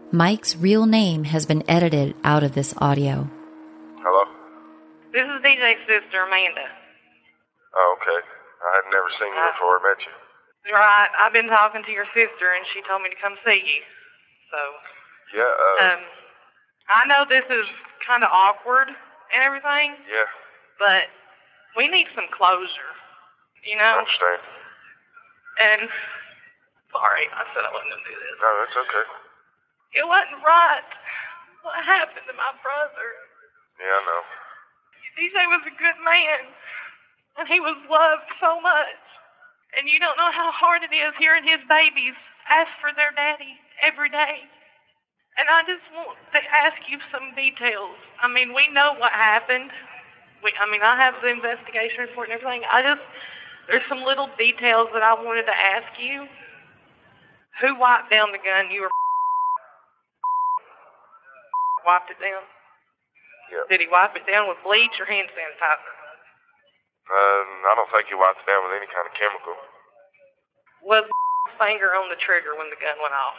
Mike's real name has been edited out of this audio. Hello? This is DJ's sister, Amanda. Oh, okay. I had never seen you before I met you. Right. I've been talking to your sister, and she told me to come see you. So. Yeah, I know this is kind of awkward and everything. Yeah. But we need some closure, you know? I understand. And, sorry, I said I wasn't going to do this. No, that's okay. It wasn't right what happened to my brother. Yeah, I know. DJ was a good man, and he was loved so much. And you don't know how hard it is hearing his babies ask for their daddy every day. And I just want to ask you some details. I mean, we know what happened. I have the investigation report and everything. There's some little details that I wanted to ask you. Who wiped down the gun? You were wiped it down? Yeah. Did he wipe it down with bleach or hand sanitizer? I don't think he wiped it down with any kind of chemical. Was finger on the trigger when the gun went off?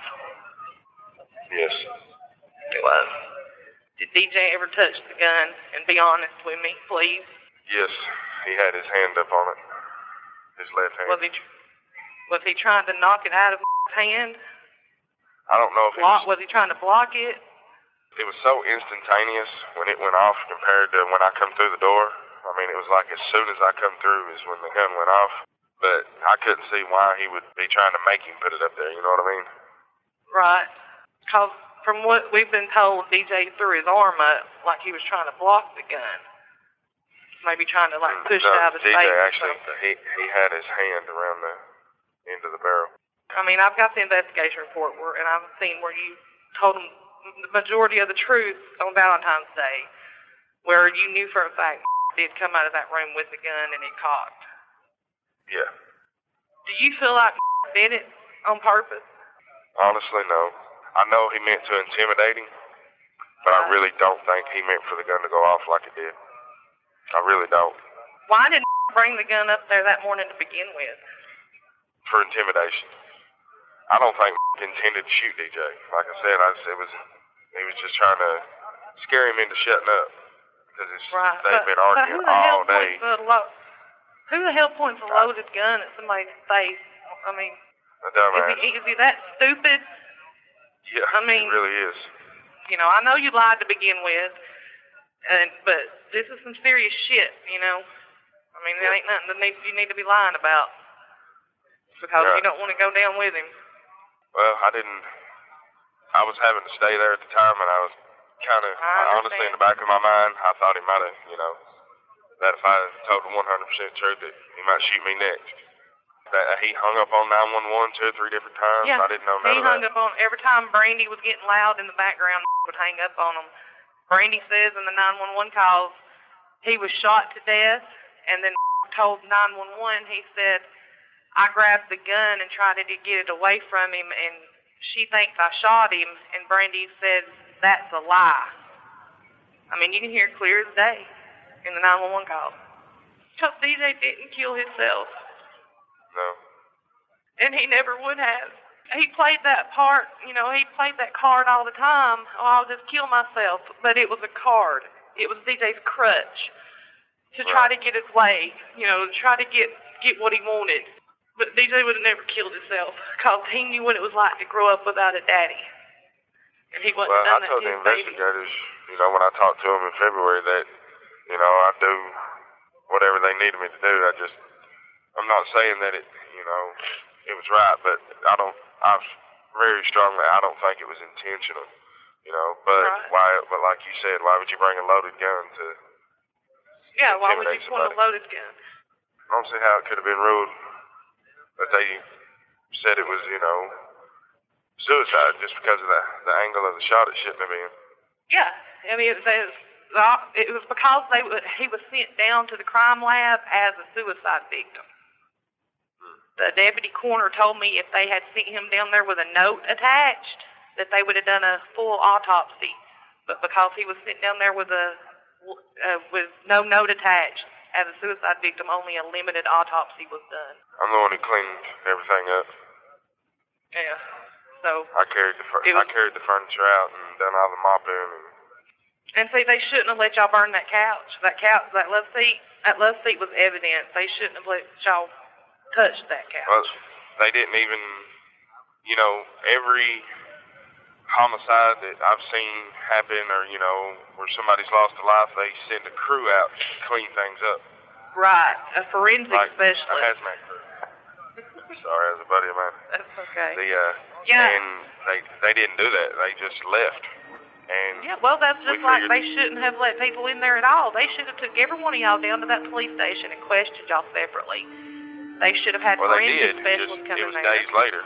Yes. It was. Did DJ ever touch the gun? And be honest with me, please. Yes, he had his hand up on it. His left hand. Was he trying to knock it out of his hand? I don't know if Was he trying to block it? It was so instantaneous when it went off compared to when I come through the door. I mean, it was like as soon as I come through is when the gun went off. But I couldn't see why he would be trying to make him put it up there, you know what I mean? Right. Because from what we've been told, DJ threw his arm up like he was trying to block the gun. Maybe trying to push it out of his DJ face or actually, something. he had his hand around the end of the barrel. I mean, I've got the investigation report and I've seen where you told him the majority of the truth on Valentine's Day, where you knew for a fact did come out of that room with the gun and it cocked. Yeah. Do you feel like did it on purpose? Honestly, no. I know he meant to intimidate him, but I really don't think he meant for the gun to go off like it did. I really don't. Why didn't bring the gun up there that morning to begin with? For intimidation. I don't think intended to shoot DJ. Like I said, he was just trying to scare him into shutting up. Because they've been arguing all day. Who the hell points a loaded gun at somebody's face? I mean, is he that stupid? Yeah, he really is. You know, I know you lied to begin with, but this is some serious shit, you know. I mean, there ain't nothing that you need to be lying about. Because you don't want to go down with him. Well, I was having to stay there at the time, and I was kind of, honestly, in the back of my mind, I thought he might have, that if I told the 100% truth, that he might shoot me next. That he hung up on 911 2 or 3 different times. Yeah, I didn't know none of that. He hung up on, every time Brandy was getting loud in the background, would hang up on him. Brandy says in the 911 calls, he was shot to death, and then told 911, he said, I grabbed the gun and tried to get it away from him, and she thinks I shot him, and Brandy said, that's a lie. I mean, you can hear it clear as day in the 911 call. Because DJ didn't kill himself. No. And he never would have. He played that part, he played that card all the time. Oh, I'll just kill myself. But it was a card. It was DJ's crutch to try to get his way, to try to get what he wanted. But DJ would have never killed himself because he knew what it was like to grow up without a daddy. And he wasn't done that to his baby. Well, I told the investigators, when I talked to them in February that, I do whatever they needed me to do. I'm not saying that it was right, but I very strongly, I don't think it was intentional, but but like you said, why would you bring a loaded gun to why would you point a loaded gun? I don't see how it could have been ruled that they said it was, suicide just because of the angle of the shot it shouldn't have been. Yeah, I mean, it was because he was sent down to the crime lab as a suicide victim. The deputy coroner told me if they had sent him down there with a note attached, that they would have done a full autopsy. But because he was sent down there with no note attached as a suicide victim, only a limited autopsy was done. I'm the one who cleaned everything up. Yeah. So I carried the furniture out and done all the mopping. And see, they shouldn't have let y'all burn that couch. That love seat was evidence. They shouldn't have let y'all touch that couch. Well, they didn't even, every homicide that I've seen happen or, where somebody's lost a life, they send a crew out to clean things up. Right, a forensic specialist. A hazmat crew. Sorry, as a buddy of mine. That's okay. And they didn't do that. They just left. And well, that's just like they shouldn't have let people in there at all. They should have took every one of y'all down to that police station and questioned y'all separately. They should have had forensic specialists come in there. It was days later.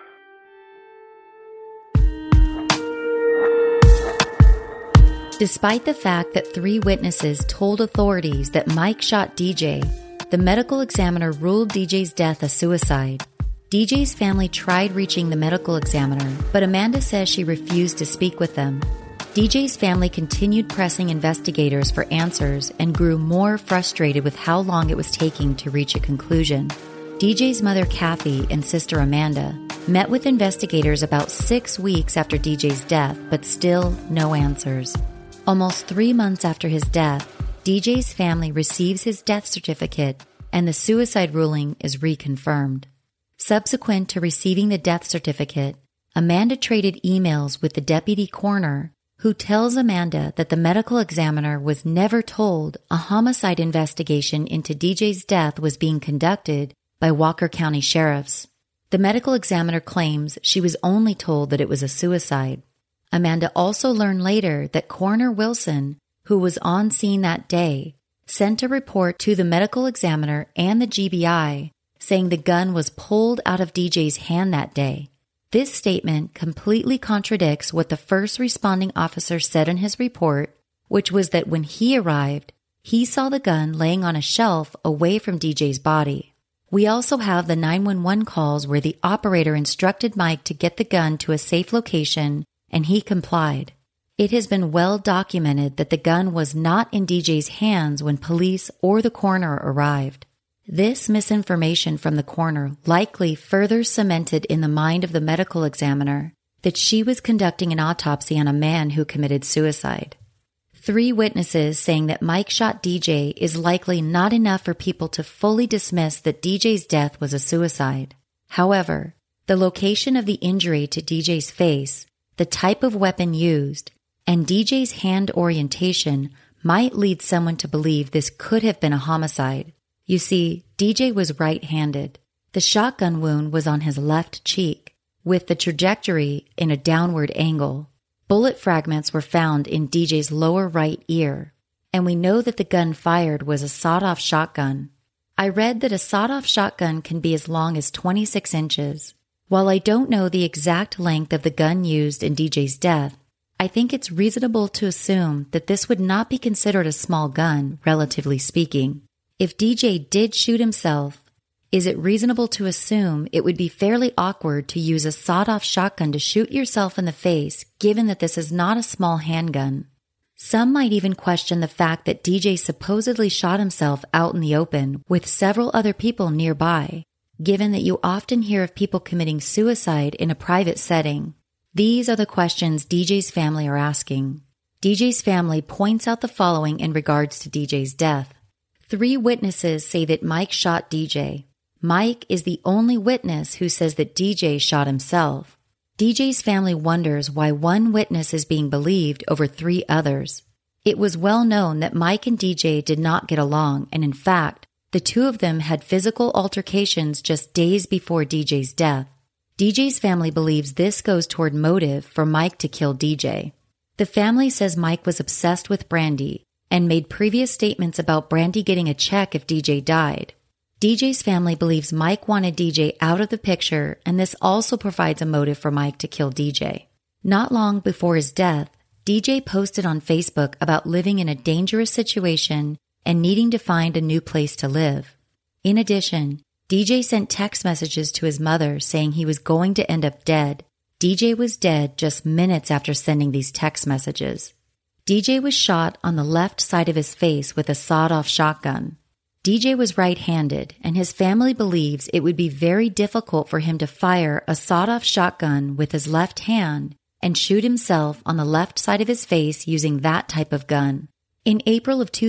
Despite the fact that 3 witnesses told authorities that Mike shot DJ, the medical examiner ruled DJ's death a suicide. DJ's family tried reaching the medical examiner, but Amanda says she refused to speak with them. DJ's family continued pressing investigators for answers and grew more frustrated with how long it was taking to reach a conclusion. DJ's mother, Kathy, and sister Amanda met with investigators about 6 weeks after DJ's death, but still no answers. Almost 3 months after his death, DJ's family receives his death certificate and the suicide ruling is reconfirmed. Subsequent to receiving the death certificate, Amanda traded emails with the deputy coroner, who tells Amanda that the medical examiner was never told a homicide investigation into DJ's death was being conducted by Walker County sheriffs. The medical examiner claims she was only told that it was a suicide. Amanda also learned later that Coroner Wilson, who was on scene that day, sent a report to the medical examiner and the GBI saying the gun was pulled out of DJ's hand that day. This statement completely contradicts what the first responding officer said in his report, which was that when he arrived, he saw the gun laying on a shelf away from DJ's body. We also have the 911 calls where the operator instructed Mike to get the gun to a safe location, and he complied. It has been well documented that the gun was not in DJ's hands when police or the coroner arrived. This misinformation from the coroner likely further cemented in the mind of the medical examiner that she was conducting an autopsy on a man who committed suicide. 3 witnesses saying that Mike shot DJ is likely not enough for people to fully dismiss that DJ's death was a suicide. However, the location of the injury to DJ's face, the type of weapon used, and DJ's hand orientation might lead someone to believe this could have been a homicide. You see, DJ was right-handed. The shotgun wound was on his left cheek, with the trajectory in a downward angle. Bullet fragments were found in DJ's lower right ear, and we know that the gun fired was a sawed-off shotgun. I read that a sawed-off shotgun can be as long as 26 inches. While I don't know the exact length of the gun used in DJ's death, I think it's reasonable to assume that this would not be considered a small gun, relatively speaking. If DJ did shoot himself, is it reasonable to assume it would be fairly awkward to use a sawed-off shotgun to shoot yourself in the face, given that this is not a small handgun? Some might even question the fact that DJ supposedly shot himself out in the open with several other people nearby, given that you often hear of people committing suicide in a private setting. These are the questions DJ's family are asking. DJ's family points out the following in regards to DJ's death. 3 witnesses say that Mike shot DJ. Mike is the only witness who says that DJ shot himself. DJ's family wonders why one witness is being believed over 3 others. It was well known that Mike and DJ did not get along, and in fact, the 2 of them had physical altercations just days before DJ's death. DJ's family believes this goes toward motive for Mike to kill DJ. The family says Mike was obsessed with Brandy and made previous statements about Brandy getting a check if DJ died. DJ's family believes Mike wanted DJ out of the picture, and this also provides a motive for Mike to kill DJ. Not long before his death, DJ posted on Facebook about living in a dangerous situation and needing to find a new place to live. In addition, DJ sent text messages to his mother saying he was going to end up dead. DJ was dead just minutes after sending these text messages. DJ was shot on the left side of his face with a sawed-off shotgun. DJ was right-handed, and his family believes it would be very difficult for him to fire a sawed-off shotgun with his left hand and shoot himself on the left side of his face using that type of gun. In April of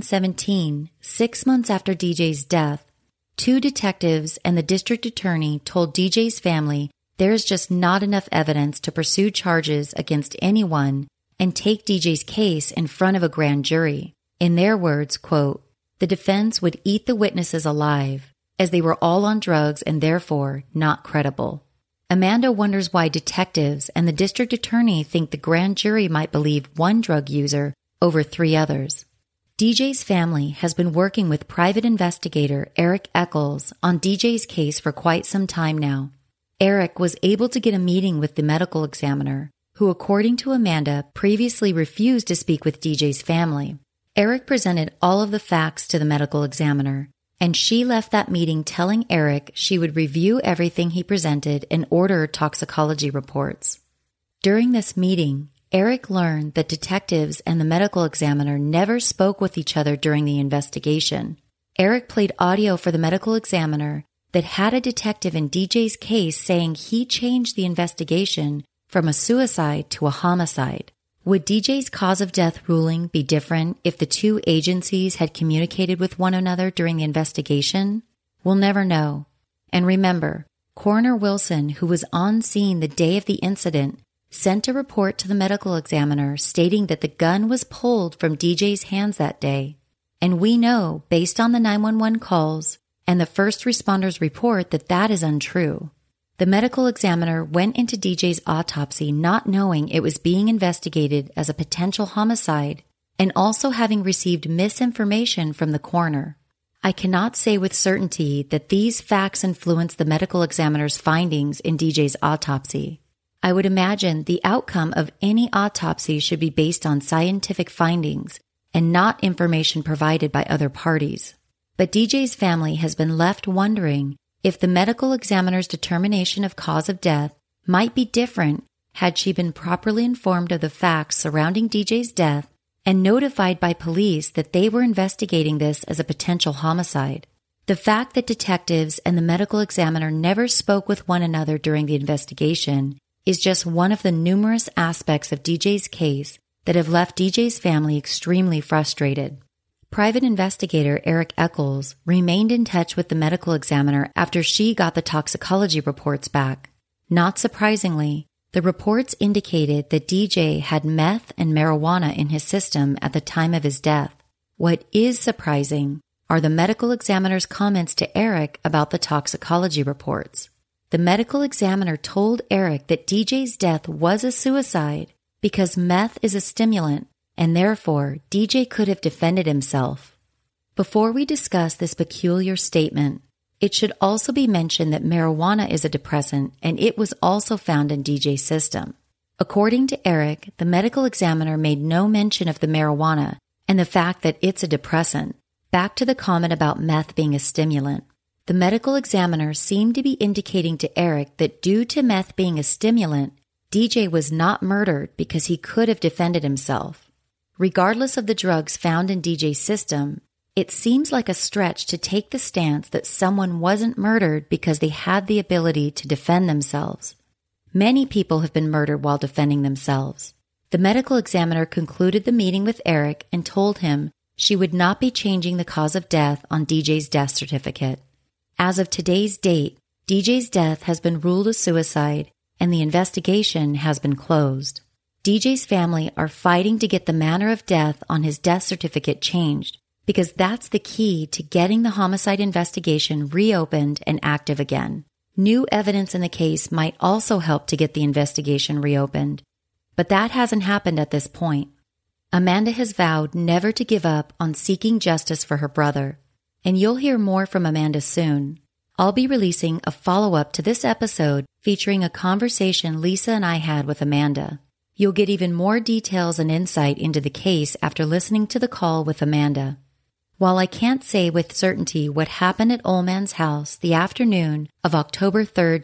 2017, 6 months after DJ's death, 2 detectives and the district attorney told DJ's family there is just not enough evidence to pursue charges against anyone and take DJ's case in front of a grand jury. In their words, quote, "The defense would eat the witnesses alive, as they were all on drugs and therefore not credible." Amanda wonders why detectives and the district attorney think the grand jury might believe one drug user over 3 others. DJ's family has been working with private investigator Eric Eccles on DJ's case for quite some time now. Eric was able to get a meeting with the medical examiner, who, according to Amanda, previously refused to speak with DJ's family. Eric presented all of the facts to the medical examiner, and she left that meeting telling Eric she would review everything he presented and order toxicology reports. During this meeting, Eric learned that detectives and the medical examiner never spoke with each other during the investigation. Eric played audio for the medical examiner that had a detective in DJ's case saying he changed the investigation from a suicide to a homicide. Would DJ's cause of death ruling be different if the 2 agencies had communicated with one another during the investigation? We'll never know. And remember, Coroner Wilson, who was on scene the day of the incident, sent a report to the medical examiner stating that the gun was pulled from DJ's hands that day. And we know, based on the 911 calls and the first responders' report, that that is untrue. The medical examiner went into DJ's autopsy not knowing it was being investigated as a potential homicide and also having received misinformation from the coroner. I cannot say with certainty that these facts influenced the medical examiner's findings in DJ's autopsy. I would imagine the outcome of any autopsy should be based on scientific findings and not information provided by other parties. But DJ's family has been left wondering if the medical examiner's determination of cause of death might be different had she been properly informed of the facts surrounding DJ's death and notified by police that they were investigating this as a potential homicide. The fact that detectives and the medical examiner never spoke with one another during the investigation is just one of the numerous aspects of DJ's case that have left DJ's family extremely frustrated. Private investigator Eric Eccles remained in touch with the medical examiner after she got the toxicology reports back. Not surprisingly, the reports indicated that DJ had meth and marijuana in his system at the time of his death. What is surprising are the medical examiner's comments to Eric about the toxicology reports. The medical examiner told Eric that DJ's death was a suicide because meth is a stimulant, and therefore DJ could have defended himself. Before we discuss this peculiar statement, it should also be mentioned that marijuana is a depressant, and it was also found in DJ's system. According to Eric, the medical examiner made no mention of the marijuana and the fact that it's a depressant. Back to the comment about meth being a stimulant. The medical examiner seemed to be indicating to Eric that due to meth being a stimulant, DJ was not murdered because he could have defended himself. Regardless of the drugs found in DJ's system, it seems like a stretch to take the stance that someone wasn't murdered because they had the ability to defend themselves. Many people have been murdered while defending themselves. The medical examiner concluded the meeting with Eric and told him she would not be changing the cause of death on DJ's death certificate. As of today's date, DJ's death has been ruled a suicide and the investigation has been closed. DJ's family are fighting to get the manner of death on his death certificate changed because that's the key to getting the homicide investigation reopened and active again. New evidence in the case might also help to get the investigation reopened, but that hasn't happened at this point. Amanda has vowed never to give up on seeking justice for her brother, and you'll hear more from Amanda soon. I'll be releasing a follow-up to this episode featuring a conversation Lisa and I had with Amanda. You'll get even more details and insight into the case after listening to the call with Amanda. While I can't say with certainty what happened at Ullman's house the afternoon of October 3rd,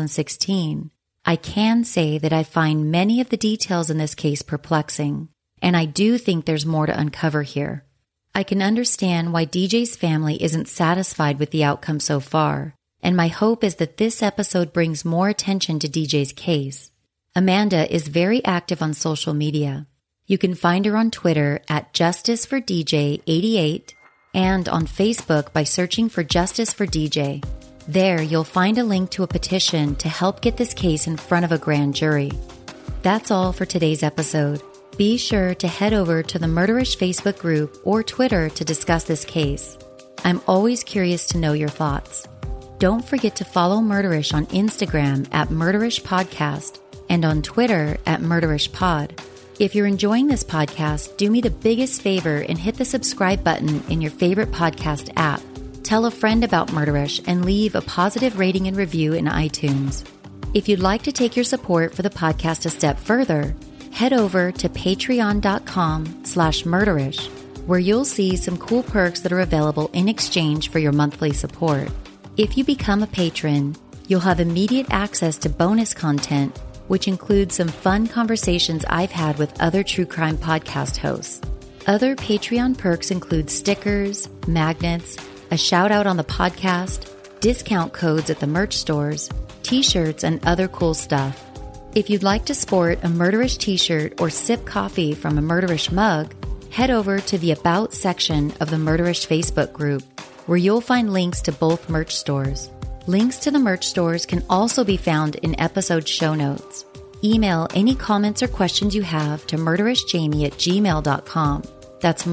2016, I can say that I find many of the details in this case perplexing, and I do think there's more to uncover here. I can understand why DJ's family isn't satisfied with the outcome so far, and my hope is that this episode brings more attention to DJ's case. Amanda is very active on social media. You can find her on Twitter at JusticeForDJ88 and on Facebook by searching for Justice for DJ. There, you'll find a link to a petition to help get this case in front of a grand jury. That's all for today's episode. Be sure to head over to the Murderish Facebook group or Twitter to discuss this case. I'm always curious to know your thoughts. Don't forget to follow Murderish on Instagram at Murderish Podcast and on Twitter at Murderish Pod. If you're enjoying this podcast, do me the biggest favor and hit the subscribe button in your favorite podcast app. Tell a friend about Murderish and leave a positive rating and review in iTunes. If you'd like to take your support for the podcast a step further, head over to patreon.com/murderish, where you'll see some cool perks that are available in exchange for your monthly support. If you become a patron, you'll have immediate access to bonus content, which includes some fun conversations I've had with other true crime podcast hosts. Other Patreon perks include stickers, magnets, a shout out on the podcast, discount codes at the merch stores, t-shirts, and other cool stuff. If you'd like to sport a Murderish t-shirt or sip coffee from a Murderish mug, head over to the About section of the Murderish Facebook group, where you'll find links to both merch stores. Links to the merch stores can also be found in episode show notes. Email any comments or questions you have to murderishjamie@gmail.com. That's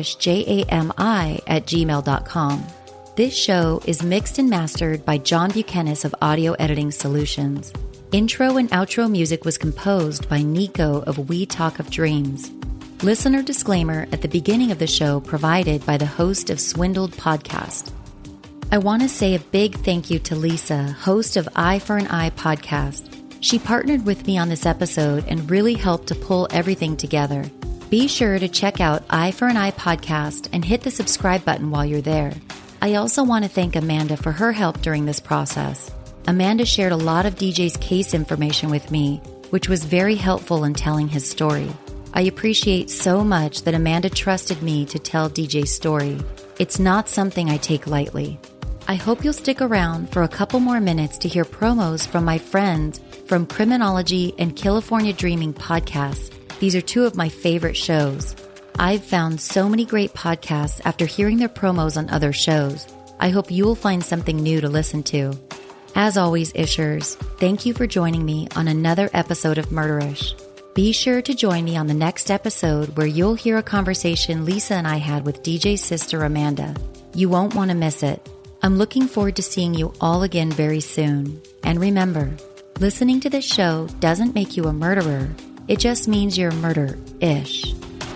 murderishjami@gmail.com. This show is mixed and mastered by John Buchanan of Audio Editing Solutions. Intro and outro music was composed by Nico of We Talk of Dreams. Listener disclaimer at the beginning of the show provided by the host of Swindled Podcast. I want to say a big thank you to Lisa, host of Eye for an Eye podcast. She partnered with me on this episode and really helped to pull everything together. Be sure to check out Eye for an Eye podcast and hit the subscribe button while you're there. I also want to thank Amanda for her help during this process. Amanda shared a lot of DJ's case information with me, which was very helpful in telling his story. I appreciate so much that Amanda trusted me to tell DJ's story. It's not something I take lightly. I hope you'll stick around for a couple more minutes to hear promos from my friends from Criminology and California Dreaming podcasts. These are two of my favorite shows. I've found so many great podcasts after hearing their promos on other shows. I hope you'll find something new to listen to. As always, Ishers, thank you for joining me on another episode of Murderish. Be sure to join me on the next episode where you'll hear a conversation Lisa and I had with DJ's sister Amanda. You won't want to miss it. I'm looking forward to seeing you all again very soon. And remember, listening to this show doesn't make you a murderer. It just means you're murder-ish.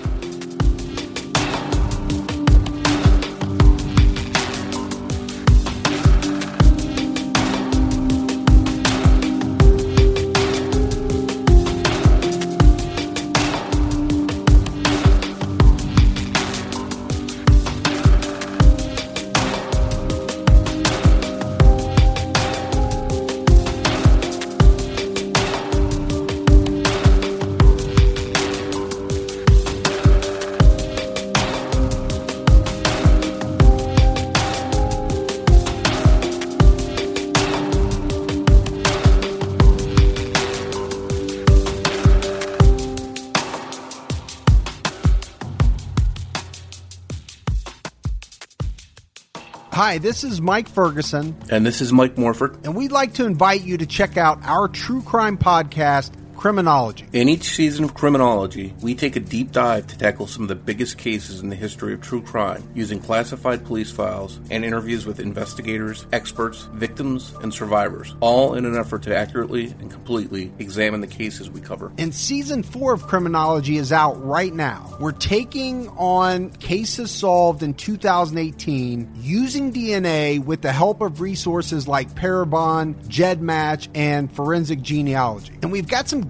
Hi, this is Mike Ferguson. And this is Mike Morford. And we'd like to invite you to check out our true crime podcast, Criminology. In each season of Criminology, we take a deep dive to tackle some of the biggest cases in the history of true crime, using classified police files and interviews with investigators, experts, victims, and survivors, all in an effort to accurately and completely examine the cases we cover. And Season 4 of Criminology is out right now. We're taking on cases solved in 2018 using DNA with the help of resources like Parabon, GEDmatch, and Forensic Genealogy. And we've got some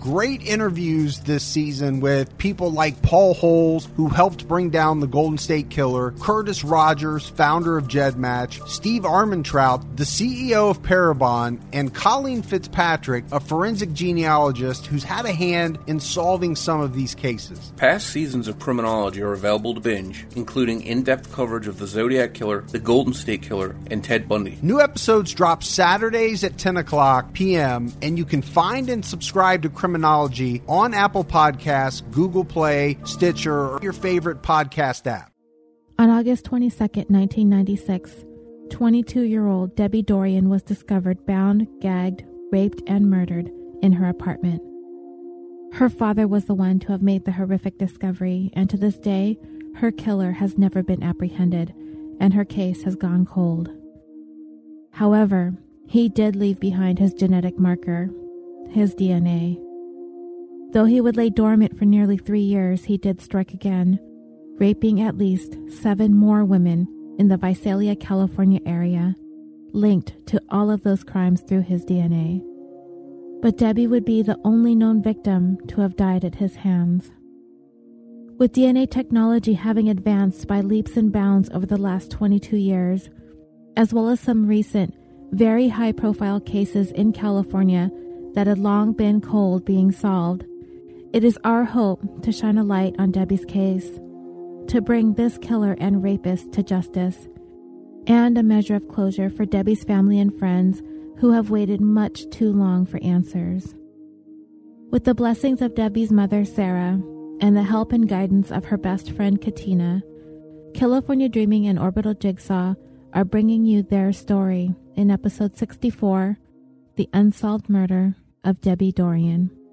great interviews this season with people like Paul Holes, who helped bring down the Golden State Killer, Curtis Rogers, founder of GEDmatch, Steve Armentrout, the CEO of Parabon, and Colleen Fitzpatrick, a forensic genealogist who's had a hand in solving some of these cases. Past seasons of Criminology are available to binge, including in-depth coverage of the Zodiac Killer, the Golden State Killer, and Ted Bundy. New episodes drop Saturdays at 10 o'clock p.m., and you can find and subscribe to Criminology on Apple Podcasts, Google Play, Stitcher, or your favorite podcast app. On August 22, 1996, 22-year-old Debbie Dorian was discovered bound, gagged, raped, and murdered in her apartment. Her father was the one to have made the horrific discovery, and to this day, her killer has never been apprehended, and her case has gone cold. However, he did leave behind his genetic marker, his DNA. Though he would lay dormant for nearly 3 years, he did strike again, raping at least 7 more women in the Visalia, California area, linked to all of those crimes through his DNA. But Debbie would be the only known victim to have died at his hands. With DNA technology having advanced by leaps and bounds over the last 22 years, as well as some recent, very high-profile cases in California that had long been cold being solved, it is our hope to shine a light on Debbie's case, to bring this killer and rapist to justice, and a measure of closure for Debbie's family and friends who have waited much too long for answers. With the blessings of Debbie's mother, Sarah, and the help and guidance of her best friend, Katina, California Dreaming and Orbital Jigsaw are bringing you their story in episode 64, The Unsolved Murder of Debbie Dorian.